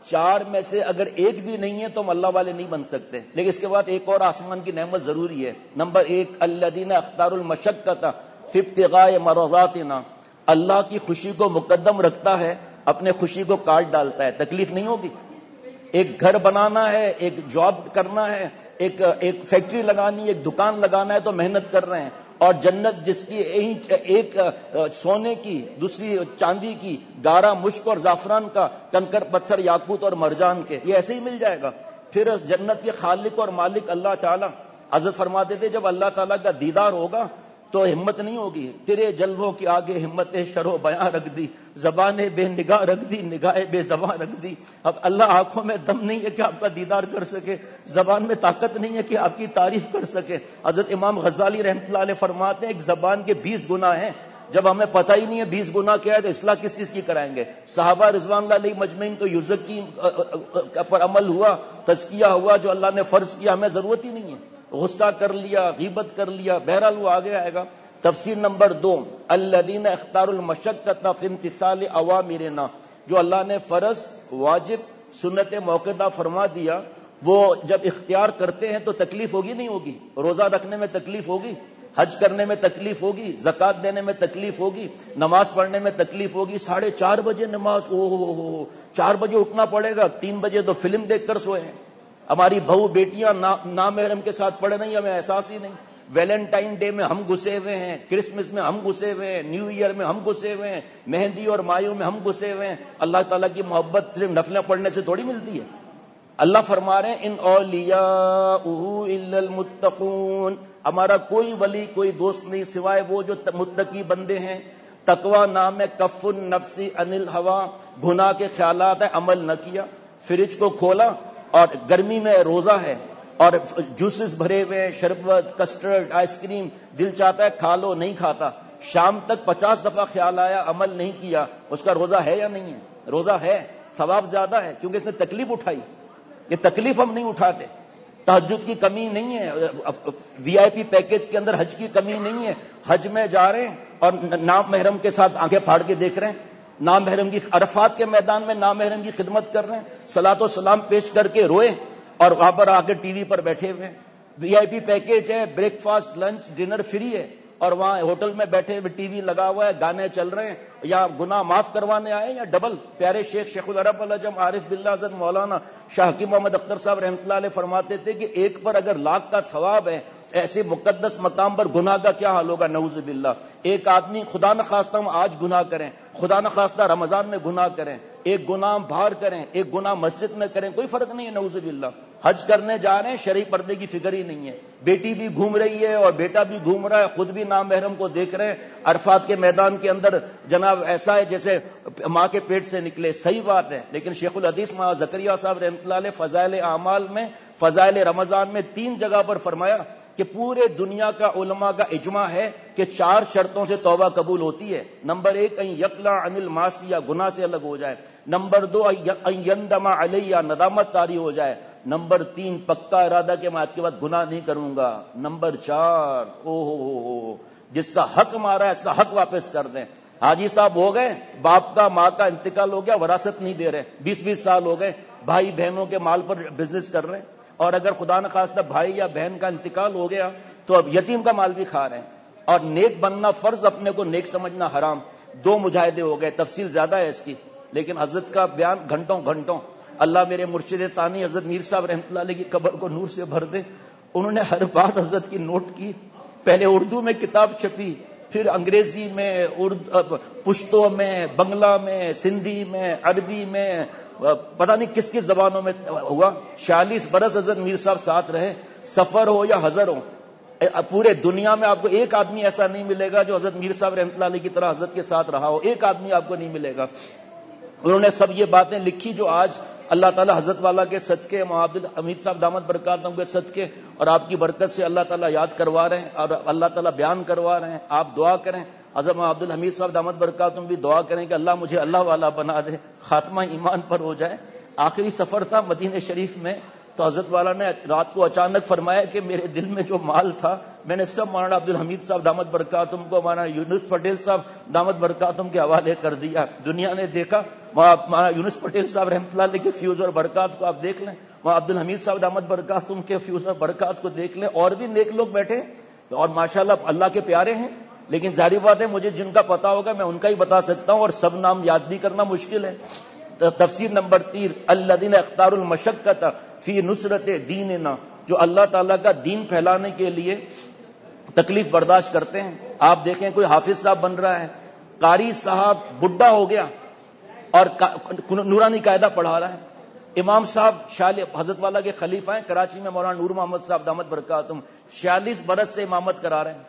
Speaker 2: 4 میں سے اگر ایک بھی نہیں ہے تو ہم اللہ والے نہیں بن سکتے. لیکن اس کے بعد ایک اور آسمان کی نعمت ضروری ہے. نمبر 1 الذین اختاروا المشقۃ فی ابتغاء مرضاتنا. اللہ کی خوشی کو مقدم رکھتا ہے, اپنے خوشی کو کاٹ ڈالتا ہے. تکلیف نہیں ہوگی. ایک گھر بنانا ہے, ایک جاب کرنا ہے, ایک فیکٹری لگانی ہے, ایک دکان لگانا ہے تو محنت کر رہے ہیں. اور جنت جس کی ایک سونے کی, دوسری چاندی کی, گارا مشک اور زعفران کا, کنکر پتھر یاقوت اور مرجان کے, یہ ایسے ہی مل جائے گا. پھر جنت کے خالق اور مالک اللہ تعالیٰ. حضرت فرماتے تھے جب اللہ تعالیٰ کا دیدار ہوگا تو ہمت نہیں ہوگی. تیرے جلووں کے آگے ہمت شرو بیاں رکھ دی, زبان بے نگاہ رکھ دی, نگاہ بے زبان رکھ دی. اب اللہ آنکھوں میں دم نہیں ہے کہ آپ کا دیدار کر سکے, زبان میں طاقت نہیں ہے کہ آپ کی تعریف کر سکے. حضرت امام غزالی رحمۃ اللہ علیہ فرماتے ہیں ایک زبان کے 20 گناہ ہیں. جب ہمیں پتہ ہی نہیں ہے 20 گناہ کیا ہے تو اصلاح کس چیز کی کرائیں گے. صحابہ رضوان اللہ علیہ مجمعین تو یزکی پر عمل ہوا, تزکیہ ہوا, جو اللہ نے فرض کیا ہمیں ضرورت ہی نہیں ہے. غصہ کر لیا, غیبت کر لیا, بہرحال وہ آگے آئے گا. تفسیر نمبر 2 الذین اختاروا المشقۃ فی امتثال اوامرنا. جو اللہ نے فرض, واجب, سنت موقدہ فرما دیا, وہ جب اختیار کرتے ہیں تو تکلیف ہوگی نہیں ہوگی؟ روزہ رکھنے میں تکلیف ہوگی, حج کرنے میں تکلیف ہوگی, زکات دینے میں تکلیف ہوگی, نماز پڑھنے میں تکلیف ہوگی. 4:30 بجے نماز, 4 بجے اٹھنا پڑے گا, 3 بجے تو فلم دیکھ کر سوئے ہیں. ہماری بہو بیٹیاں نامحرم کے ساتھ پڑھ رہی ہیں, ہمیں احساس ہی نہیں. ویلنٹائن ڈے میں ہم گھسے ہوئے ہیں, کرسمس میں ہم گھسے ہوئے ہیں, نیو ایئر میں ہم گھسے ہوئے ہیں, مہندی اور مایوں میں ہم گھسے ہوئے ہیں. اللہ تعالیٰ کی محبت صرف نفلیں پڑھنے سے تھوڑی ملتی ہے. اللہ فرما رہے ہیں ان اولیاءہ الا المتقون. ہمارا کوئی ولی, کوئی دوست نہیں سوائے وہ جو متقی بندے ہیں. تقوی نام ہے کف النفس عن الہوا. گناہ کے خیالات ہے, عمل نہ کیا. فریج کو کھولا اور گرمی میں روزہ ہے اور جوسز بھرے ہوئے, شربت, کسٹرڈ, آئس کریم, دل چاہتا ہے کھا لو, نہیں کھاتا. شام تک 50 دفعہ خیال آیا, عمل نہیں کیا, اس کا روزہ ہے یا نہیں ہے؟ روزہ ہے, ثواب زیادہ ہے کیونکہ اس نے تکلیف اٹھائی. یہ تکلیف ہم نہیں اٹھاتے. تہجد کی کمی نہیں ہے, وی آئی پی پیکج کے اندر حج کی کمی نہیں ہے. حج میں جا رہے ہیں اور نام محرم کے ساتھ آنکھیں پھاڑ کے دیکھ رہے ہیں, نام محرم کی عرفات کے میدان میں نام محرم کی خدمت کر رہے ہیں, صلاۃ و سلام پیش کر کے روئے اور وہاں پر آ کے ٹی وی پر بیٹھے ہوئے ہیں. وی آئی پی پیکج ہے, breakfast, lunch, dinner free ہے اور وہاں ہوٹل میں بیٹھے ہوئے ٹی وی لگا ہوا ہے, گانے چل رہے ہیں. یا گناہ معاف کروانے آئے یا ڈبل. پیارے شیخ العرب العجم عارف باللہ حضرت مولانا شاہ حکیم محمد اختر صاحب رحمۃ اللہ علیہ فرماتے تھے کہ ایک پر اگر 1,00,000 کا ثواب ہے, ایسے مقدس مقام پر گناہ کا کیا حال ہوگا؟ نعوذ باللہ. ایک آدمی خدا نخواستہ ہم آج گناہ کریں, خدا نخواستہ رمضان میں گناہ کریں, ایک گناہ باہر کریں, ایک گناہ مسجد میں کریں, کوئی فرق نہیں ہے. نعوذ باللہ. حج کرنے جا رہے ہیں, شرعی پردے کی فکر ہی نہیں ہے. بیٹی بھی گھوم رہی ہے اور بیٹا بھی گھوم رہا ہے, خود بھی نام محرم کو دیکھ رہے ہیں. عرفات کے میدان کے اندر جناب ایسا ہے جیسے ماں کے پیٹ سے نکلے. صحیح بات ہے, لیکن شیخ الحدیث مولانا زکریا صاحب رحمۃ اللہ علیہ فضائل اعمال میں, فضائل رمضان میں 3 جگہ پر فرمایا کہ پورے دنیا کا علماء کا اجماع ہے کہ 4 شرطوں سے توبہ قبول ہوتی ہے. نمبر 1 ان یقلع عن المعصیہ, گناہ سے الگ ہو جائے. نمبر 2 ان یندم علیہ, ندامت طاری ہو جائے. نمبر 3 پکا ارادہ کہ میں آج کے بعد گناہ نہیں کروں گا. نمبر 4 جس کا حق مارا ہے اس کا حق واپس کر دیں. حاجی صاحب ہو گئے, باپ کا ماں کا انتقال ہو گیا, وراثت نہیں دے رہے, 20 سال ہو گئے, بھائی بہنوں کے مال پر بزنس کر رہے ہیں. اور اگر خدا نخواستہ بھائی یا بہن کا انتقال ہو گیا تو اب یتیم کا مال بھی کھا رہے ہیں. اور نیک بننا فرض, اپنے کو نیک سمجھنا حرام. 2 مجاہدے ہو گئے. تفصیل زیادہ ہے اس کی, لیکن حضرت کا بیان گھنٹوں. اللہ میرے مرشد ثانی حضرت میر صاحب رحمۃ اللہ علیہ کی قبر کو نور سے بھر دے. انہوں نے ہر بات حضرت کی نوٹ کی. پہلے اردو میں کتاب چھپی, پھر انگریزی میں, پشتو میں, بنگلہ میں, سندھی میں, عربی میں, پتہ نہیں کس کس زبانوں میں ہوا. 46 برس حضرت میر صاحب ساتھ رہے. سفر ہو یا حضر ہو, پورے دنیا میں آپ کو ایک آدمی ایسا نہیں ملے گا جو حضرت میر صاحب رحمۃ اللہ علیہ کی طرح حضرت کے ساتھ رہا ہو. ایک آدمی آپ کو نہیں ملے گا. انہوں نے سب یہ باتیں لکھی جو آج اللہ تعالیٰ حضرت والا کے صدقے, محمد الحمید صاحب دامت برکاتہم کے صدقے اور آپ کی برکت سے اللہ تعالیٰ یاد کروا رہے ہیں اور اللہ تعالیٰ بیان کروا رہے ہیں. آپ دعا کریں, حضرت محمد الحمید صاحب دامت برکاتہم بھی دعا کریں کہ اللہ مجھے اللہ والا بنا دے, خاتمہ ایمان پر ہو جائے. آخری سفر تھا مدینہ شریف میں, تو حضرت والا نے رات کو اچانک فرمایا کہ میرے دل میں جو مال تھا میں نے سب مولانا عبدالحمید صاحب دامت برکاتہم کو، مولانا یونس پٹیل صاحب دامت برکاتہم کے حوالے کر دیا. دنیا نے دیکھا مولانا یونس پٹیل صاحب رحمۃ اللہ علیہ کے فیوز اور برکات کو آپ دیکھ لیں، مولانا عبدالحمید صاحب دامت برکاتہم کے فیوز اور برکات کو دیکھ لیں، اور بھی نیک لوگ بیٹھے اور ماشاءاللہ اللہ کے پیارے ہیں. لیکن ظاہر بات ہے مجھے جن کا پتا ہوگا میں ان کا ہی بتا سکتا ہوں، اور سب نام یاد بھی کرنا مشکل ہے. تفسیر نمبر 3 الذین اختاروا المشقۃ فی نصرت دیننا، جو اللہ تعالیٰ کا دین پھیلانے کے لیے تکلیف برداشت کرتے ہیں. آپ دیکھیں کوئی حافظ صاحب بن رہا ہے، قاری صاحب بڈھا ہو گیا اور نورانی قاعدہ پڑھا رہا ہے. امام صاحب حضرت والا کے خلیفہ ہیں کراچی میں، مولانا نور محمد صاحب دامت برکاتہم 46 برس سے امامت کرا رہے ہیں.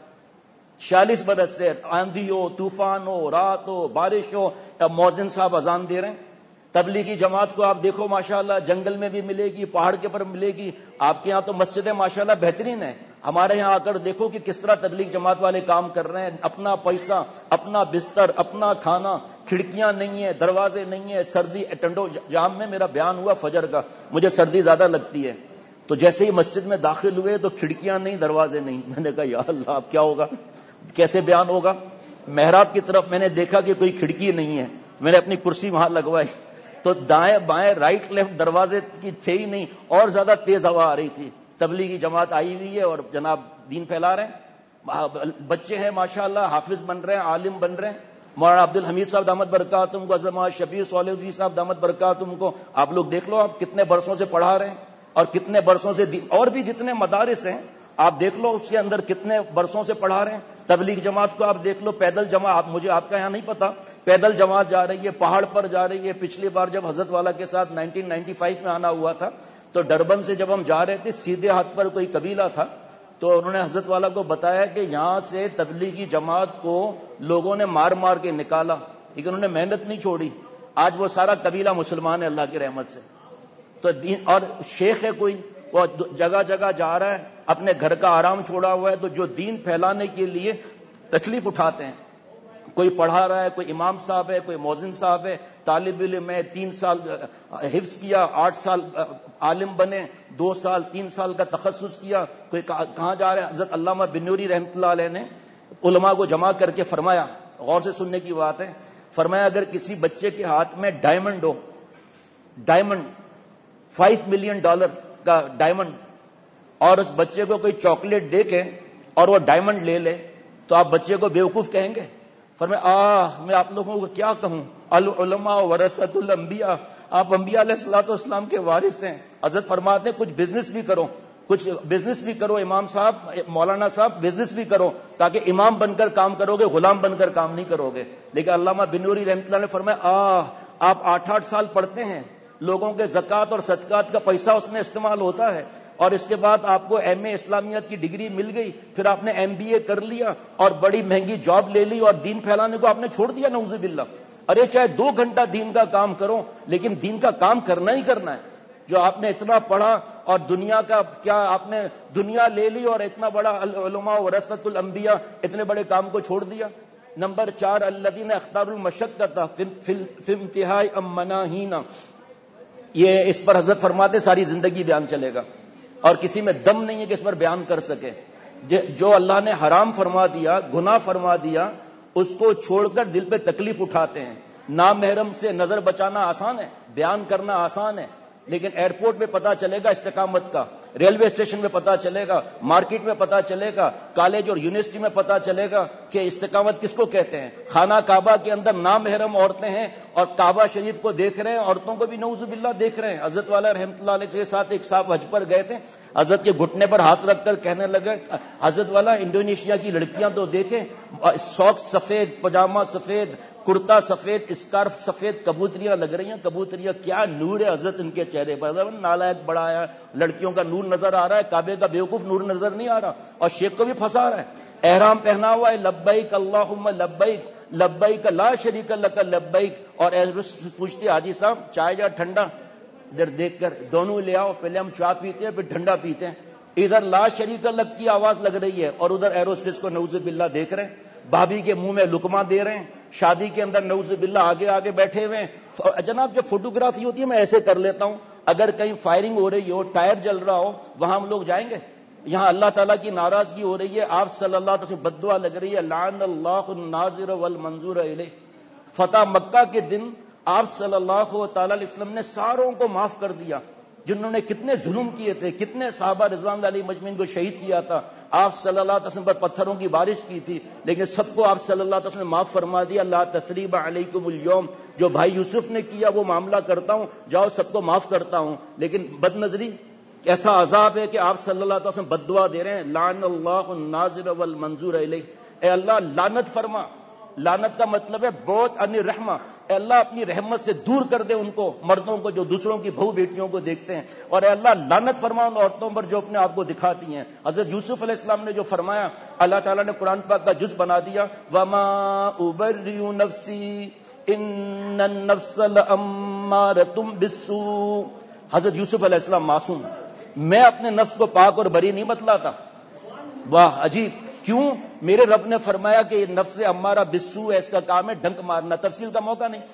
Speaker 2: 46 برس سے آندھی ہو، طوفان ہو، رات ہو، بارش ہو، مؤذن صاحب اذان دے رہے ہیں. تبلیغی جماعت کو آپ دیکھو ماشاءاللہ جنگل میں بھی ملے گی، پہاڑ کے پر ملے گی. آپ کے یہاں تو مسجدیں ماشاءاللہ بہترین ہیں، ہمارے یہاں آ کر دیکھو کہ کس طرح تبلیغ جماعت والے کام کر رہے ہیں. اپنا پیسہ، اپنا بستر، اپنا کھانا، کھڑکیاں نہیں ہیں، دروازے نہیں ہیں. سردی ٹنڈو جام میں میرا بیان ہوا فجر کا، مجھے سردی زیادہ لگتی ہے، تو جیسے ہی مسجد میں داخل ہوئے تو کھڑکیاں نہیں، دروازے نہیں. میں نے کہا یا اللہ اب کیا ہوگا، کیسے بیان ہوگا. محراب کی طرف میں نے دیکھا کہ کوئی کھڑکی نہیں ہے، میں نے اپنی کرسی وہاں لگوائی تو دائیں بائیں رائٹ لیفٹ دروازے کی تھے ہی نہیں، اور زیادہ تیز ہوا آ رہی تھی. تبلیغی جماعت آئی ہوئی ہے اور جناب دین پھیلا رہے ہیں. بچے ہیں ماشاءاللہ حافظ بن رہے ہیں، عالم بن رہے ہیں. مولانا عبدالحمید صاحب دامت برکاتہم کو، حضرت مولانا شبیر صالح جی صاحب دامت برکاتہم کو آپ لوگ دیکھ لو، آپ کتنے برسوں سے پڑھا رہے ہیں اور کتنے برسوں سے اور بھی جتنے مدارس ہیں آپ دیکھ لو اس کے اندر کتنے برسوں سے پڑھا رہے ہیں. تبلیغ جماعت کو آپ دیکھ لو، پیدل جماعت، مجھے آپ کا یہاں نہیں پتا، پیدل جماعت جا رہی ہے، پہاڑ پر جا رہی ہے. پچھلی بار جب حضرت والا کے ساتھ 1995 میں آنا ہوا تھا تو ڈربن سے جب ہم جا رہے تھے سیدھے ہاتھ پر کوئی قبیلہ تھا، تو انہوں نے حضرت والا کو بتایا کہ یہاں سے تبلیغی جماعت کو لوگوں نے مار مار کے نکالا، لیکن انہوں نے محنت نہیں چھوڑی. آج وہ سارا قبیلہ مسلمان ہے اللہ کی رحمت سے. تو دین اور شیخ ہے کوئی، وہ جگہ جگہ جا رہا ہے، اپنے گھر کا آرام چھوڑا ہوا ہے، تو جو دین پھیلانے کے لیے تکلیف اٹھاتے ہیں. کوئی پڑھا رہا ہے، کوئی امام صاحب ہے، کوئی مؤذن صاحب ہے، طالب علم ہے، 3 سال حفظ کیا، 8 سال عالم بنے، 2 سال 3 سال کا تخصص کیا. کوئی کہاں جا رہا ہے. حضرت علامہ بنوری رحمۃ اللہ علیہ نے علماء کو جمع کر کے فرمایا، غور سے سننے کی بات ہے، فرمایا اگر کسی بچے کے ہاتھ میں ڈائمنڈ ہو، ڈائمنڈ $5 ملین کا ڈائمنڈ، اور اس بچے کو کوئی چاکلیٹ دے کے اور وہ ڈائمنڈ لے لے تو آپ بچے کو بیوقوف کہیں گے؟ فرمایا میں آپ لوگوں کو کیا کہوں، العلماء ورثۃ الانبیاء، آپ انبیاء علیہ الصلوۃ والسلام کے وارث ہیں. حضرت فرماتے ہیں کچھ بزنس بھی کرو، کچھ بزنس بھی کرو، امام صاحب مولانا صاحب بزنس بھی کرو، تاکہ امام بن کر کام کرو گے، غلام بن کر کام نہیں کرو گے. لیکن علامہ بنوری رحمۃ اللہ نے فرمایا آپ 8 سال پڑھتے ہیں، لوگوں کے زکوٰۃ اور صدقات کا پیسہ اس میں استعمال ہوتا ہے، اور اس کے بعد آپ کو ایم اے اسلامیات کی ڈگری مل گئی، پھر آپ نے ایم بی اے کر لیا اور بڑی مہنگی جاب لے لی اور دین پھیلانے کو آپ نے چھوڑ دیا، نعوذ باللہ. ارے چاہے 2 گھنٹہ دین کا کام کرو، لیکن دین کا کام کرنا ہی کرنا ہے. جو آپ نے اتنا پڑھا اور دنیا کا کیا آپ نے دنیا لے لی اور اتنا بڑا علماء ورثۃ الانبیاء اتنے بڑے کام کو چھوڑ دیا. نمبر 4 الذین اختاروا المشقۃ فی انتہاء مناہینا، یہ اس پر حضرت فرماتے ساری زندگی بیان چلے گا اور کسی میں دم نہیں ہے کہ اس پر بیان کر سکے. جو اللہ نے حرام فرما دیا، گناہ فرما دیا، اس کو چھوڑ کر دل پہ تکلیف اٹھاتے ہیں. نامحرم سے نظر بچانا آسان ہے، بیان کرنا آسان ہے، لیکن ایئرپورٹ پہ پتا چلے گا استقامت کا، ریلوے اسٹیشن میں پتا چلے گا، مارکیٹ میں پتا چلے گا، کالج اور یونیورسٹی میں پتا چلے گا کہ استقامت کس کو کہتے ہیں. خانہ کعبہ کے اندر نامحرم عورتیں ہیں اور کعبہ شریف کو دیکھ رہے ہیں، عورتوں کو بھی نعوذ باللہ دیکھ رہے ہیں. حضرت والا رحمۃ اللہ علیہ کے ساتھ ایک صاحب حج پر گئے تھے، حضرت کے گھٹنے پر ہاتھ رکھ کر کہنے لگے حضرت والا انڈونیشیا کی لڑکیاں تو دیکھیں، ساکس سفید، پاجامہ سفید، کرتا سفید، اسکارف سفید، کبوتریاں لگ رہی ہیں. کبوتریاں کیا نور ہے حضرت ان کے چہرے پر، نالائق بڑا ہے، لڑکیوں کا نور نظر آ رہا ہے، کعبے کا بیوقوف نور نظر نہیں آ رہا، اور شیخ کو بھی پھنسا رہا ہے. احرام پہنا ہوا ہے، لبیک اللہم لبیک لبیک لا شریک لک لبیک، اور پوچھتے حاجی صاحب چائے یا ٹھنڈا، ادھر دیکھ کر دونوں لے آؤ، پہلے ہم چائے پیتے ہیں پھر ٹھنڈا پیتے ہیں. ادھر لا شریک لک کی آواز لگ رہی ہے اور ادھر ایروسٹیس کو نعوذ باللہ دیکھ رہے ہیں، بھابھی کے منہ میں لقمہ دے رہے ہیں. شادی کے اندر نعوذ باللہ آگے آگے بیٹھے ہوئے ہیں. جناب جب فوٹوگرافی ہوتی ہے میں ایسے کر لیتا ہوں, اگر کہیں فائرنگ ہو رہی ہو, ٹائر جل رہا ہو, وہاں ہم لوگ جائیں گے؟ یہاں اللہ تعالیٰ کی ناراضگی ہو رہی ہے, آپ صلی اللہ علیہ وسلم بد دعا لگ رہی ہے, لعن اللہ الناظر والمنظور الیہ. فتح مکہ کے دن آپ صلی اللہ تعالی علیہ وسلم نے ساروں کو معاف کر دیا, جنہوں نے کتنے ظلم کیے تھے, کتنے صحابہ رضوان اللہ علیہ مجمعین کو شہید کیا تھا, آپ صلی اللہ علیہ وسلم پر پتھروں کی بارش کی تھی, لیکن سب کو آپ صلی اللہ علیہ وسلم نے معاف فرما دیا. لا تثریب علیکم اليوم, جو بھائی یوسف نے کیا وہ معاملہ کرتا ہوں, جاؤ سب کو معاف کرتا ہوں. لیکن بد نظری ایسا عذاب ہے کہ آپ صلی اللہ علیہ وسلم بد دعا دے رہے ہیں, لعن اللہ الناظر والمنظور الیہ. اے اللہ لعنت فرما, لعنت کا مطلب ہے بہت ان رحمہ, اے اللہ اپنی رحمت سے دور کر دے ان کو, مردوں کو جو دوسروں کی بہو بیٹیوں کو دیکھتے ہیں, اور اے اللہ لعنت فرما ان عورتوں پر جو اپنے آپ کو دکھاتی ہیں. حضرت یوسف علیہ السلام نے جو فرمایا, اللہ تعالیٰ نے قرآن پاک کا جز بنا دیا, وما ابرئ نفسی ان النفس لامارۃ بالسوء. حضرت یوسف علیہ السلام معصوم, میں اپنے نفس کو پاک اور بری نہیں بتلاتا. واہ عجیب, کیوں؟ میرے رب نے فرمایا کہ یہ نفس امارہ بالسوء ہے, اس کا کام ہے ڈنک مارنا. تفصیل کا موقع نہیں.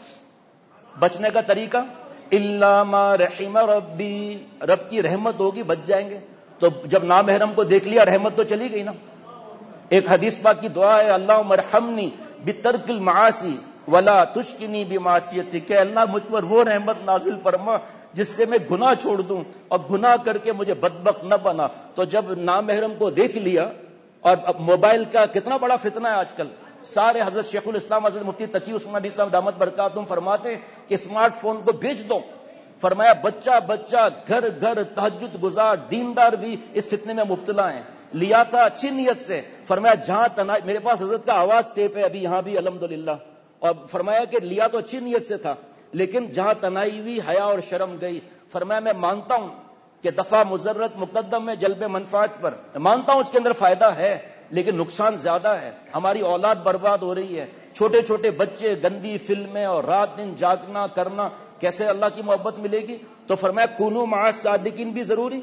Speaker 2: بچنے کا طریقہ الا ما رحم ربی, رب کی رحمت ہوگی بچ جائیں گے. تو جب نامحرم کو دیکھ لیا رحمت تو چلی گئی نا. ایک حدیث پاک کی دعا ہے, اللہم ارحمنی بترک المعاصی ولا تشکنی بمعصیتک, کہ اللہ مجھ پر وہ رحمت نازل فرما جس سے میں گناہ چھوڑ دوں اور گناہ کر کے مجھے بدبخت نہ بنا. تو جب نامحرم کو دیکھ لیا, اور موبائل کا کتنا بڑا فتنہ ہے آج کل, سارے حضرت شیخ الاسلام حضرت مفتی تقی عثمان علی صاحب دامت برکاتہم فرماتے ہیں کہ اسمارٹ فون کو بیچ دو. فرمایا بچہ بچہ گھر گھر تہجد گزار دیندار بھی اس فتنے میں مبتلا ہیں. لیا تھا اچھی نیت سے, فرمایا جہاں تنہائی, میرے پاس حضرت کا آواز ٹیپ ہے ابھی یہاں بھی الحمدللہ, اور فرمایا کہ لیا تو اچھی نیت سے تھا, لیکن جہاں تنہائی ہوئی حیا اور شرم گئی. فرمایا میں مانتا ہوں کہ دفع مضرت مقدم ہے جلب منفعت پر, مانتا ہوں اس کے اندر فائدہ ہے, لیکن نقصان زیادہ ہے. ہماری اولاد برباد ہو رہی ہے, چھوٹے چھوٹے بچے, گندی فلمیں اور رات دن جاگنا کرنا, کیسے اللہ کی محبت ملے گی؟ تو فرمایا کونوا مع الصادقین بھی ضروری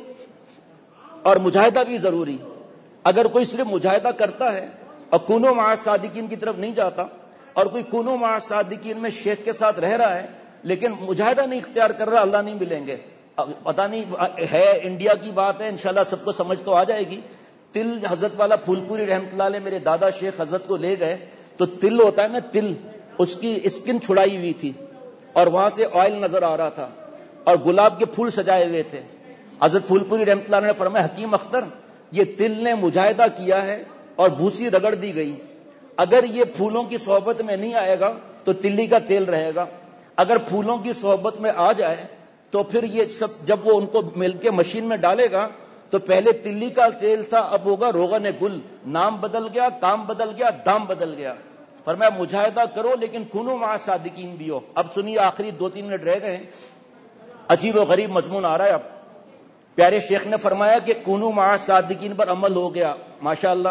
Speaker 2: اور مجاہدہ بھی ضروری. اگر کوئی صرف مجاہدہ کرتا ہے اور کونوا مع الصادقین کی طرف نہیں جاتا, اور کوئی کونوا مع الصادقین میں شیخ کے ساتھ رہ رہا ہے لیکن مجاہدہ نہیں اختیار کر رہا, اللہ نہیں ملیں گے. پتہ نہیں ہے, انڈیا کی بات ہے, انشاءاللہ سب کو سمجھ تو آ جائے گی. تل حضرت والا پھول پوری رحمت اللہ علیہ میرے دادا شیخ حضرت کو لے گئے, تو تل ہوتا ہے نا تل, اس کی اسکن چھڑائی ہوئی تھی اور وہاں سے آئل نظر آ رہا تھا اور گلاب کے پھول سجائے ہوئے تھے. حضرت پھول پوری رحمت اللہ علیہ نے فرمایا حکیم اختر یہ تل نے مجاہدہ کیا ہے اور بھوسی رگڑ دی گئی, اگر یہ پھولوں کی صحبت میں نہیں آئے گا تو تلی کا تیل رہے گا, اگر پھولوں کی صحبت میں آ جائے تو پھر یہ سب جب وہ ان کو مل کے مشین میں ڈالے گا تو پہلے تلی کا تیل تھا, اب ہوگا روغن گل. نام بدل گیا, کام بدل گیا, دام بدل گیا. فرمایا مجاہدہ کرو لیکن کونوا مع الصادقین بھی ہو. اب سنیے آخری 2-3 منٹ رہ گئے, عجیب و غریب مضمون آ رہا ہے. اب پیارے شیخ نے فرمایا کہ کونوا مع الصادقین پر عمل ہو گیا, ماشاءاللہ.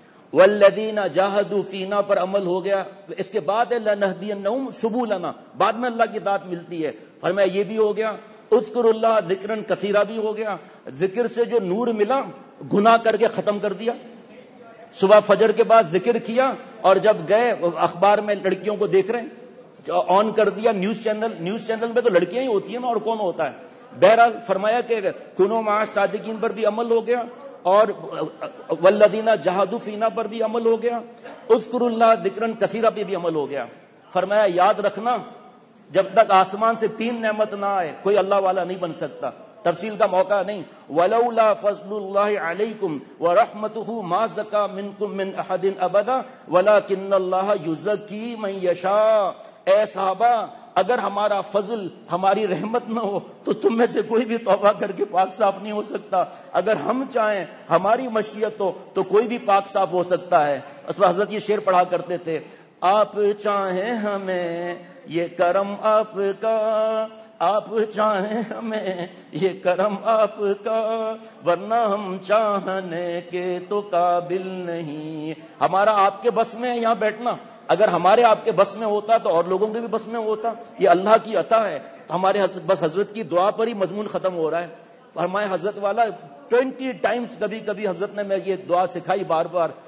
Speaker 2: والذین جاہدوا فینا پر عمل ہو گیا. اس کے بعد لنہدینہم سبلنا, بعد میں اللہ کی ذات ملتی ہے. فرمایا یہ بھی ہو گیا. اذکر اللہ ذکرن کثیرہ بھی ہو گیا. ذکر سے جو نور ملا گناہ کر کے ختم کر دیا. صبح فجر کے بعد ذکر کیا اور جب گئے اخبار میں لڑکیوں کو دیکھ رہے ہیں, آن کر دیا نیوز چینل میں تو لڑکیاں ہی ہوتی ہیں نا, اور کون ہوتا ہے. بہرحال فرمایا کہ کونوا مع الصادقین پر بھی عمل ہو گیا اور والذین جاہدوا فینا پر بھی عمل ہو گیا. اذکر اللہ ذکرن کثیرہ پہ بھی عمل ہو گیا. فرمایا یاد رکھنا جب تک آسمان سے 3 نعمت نہ آئے کوئی اللہ والا نہیں بن سکتا. تفصیل کا موقع نہیں. ولولا فضل اللہ علیکم ورحمتہ ما زکا منکم من احد ابدا ولکن اللہ یزکی من یشاء. اے صحابہ اگر ہمارا فضل ہماری رحمت نہ ہو تو تم میں سے کوئی بھی توبہ کر کے پاک صاف نہیں ہو سکتا. اگر ہم چاہیں ہماری مشیت ہو تو کوئی بھی پاک صاف ہو سکتا ہے. اس پر حضرت یہ شعر پڑھا کرتے تھے, آپ چاہیں ہمیں یہ کرم آپ کا, آپ چاہیں ہمیں یہ کرم آپ کا, ورنہ ہم چاہنے کے تو قابل نہیں. ہمارا آپ کے بس میں یہاں بیٹھنا, اگر ہمارے آپ کے بس میں ہوتا تو اور لوگوں کے بھی بس میں ہوتا. یہ اللہ کی عطا ہے. ہمارے بس حضرت کی دعا پر ہی مضمون ختم ہو رہا ہے. فرمائے حضرت والا 20 ٹائمز کبھی کبھی حضرت نے میں یہ دعا سکھائی بار بار,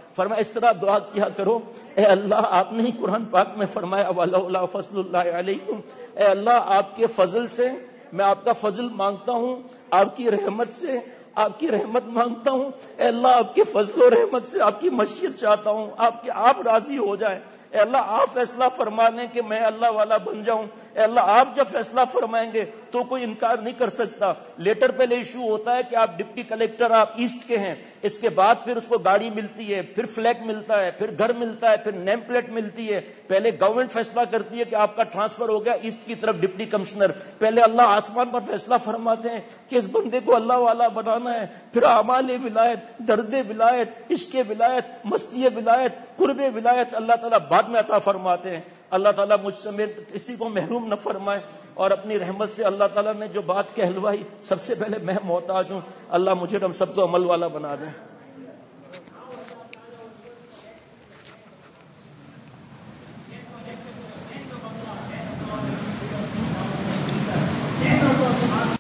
Speaker 2: فرمایا اس طرح دعا کیا کرو، اے اللہ آپ نے ہی قرآن پاک میں فرمایا وَلَوْلَا فَضْلُ اللَّهِ عَلَيْكُمْ، اے اللہ آپ کے فضل سے میں آپ کا فضل مانگتا ہوں، آپ کی رحمت سے آپ کی رحمت مانگتا ہوں، اے اللہ آپ کے فضل و رحمت سے آپ کی مشیت چاہتا ہوں، آپ راضی ہو جائیں، اے اللہ آپ فیصلہ فرما دیں کہ میں اللہ والا بن جاؤں، اے اللہ آپ جب فیصلہ فرمائیں گے تو کوئی انکار نہیں کر سکتا۔ لیٹر پہلے ایشو ہوتا ہے کہ آپ ڈپٹی کلیکٹر آپ ایسٹ کے ہیں، اس کے بعد پھر اس کو گاڑی ملتی ہے، پھر فلیگ ملتا ہے، پھر گھر ملتا ہے، پھر نیم پلیٹ ملتی ہے، پہلے گورنمنٹ فیصلہ کرتی ہے کہ آپ کا ٹرانسفر ہو گیا ایسٹ کی طرف ڈپٹی کمشنر، پہلے اللہ آسمان پر فیصلہ فرماتے ہیں کہ اس بندے کو اللہ والا بنانا ہے، پھر اعمال ولایت، درد ولایت، عشق ولایت، مستی ولایت، قرب ولایت اللہ تعالیٰ بعد میں عطا فرماتے ہیں۔ اللہ تعالیٰ مجھ سمیت کسی کو محروم نہ فرمائے، اور اپنی رحمت سے اللہ تعالیٰ نے جو بات کہلوائی، سب سے پہلے میں محتاج ہوں، اللہ مجھے ہم سب کو عمل والا بنا دیں۔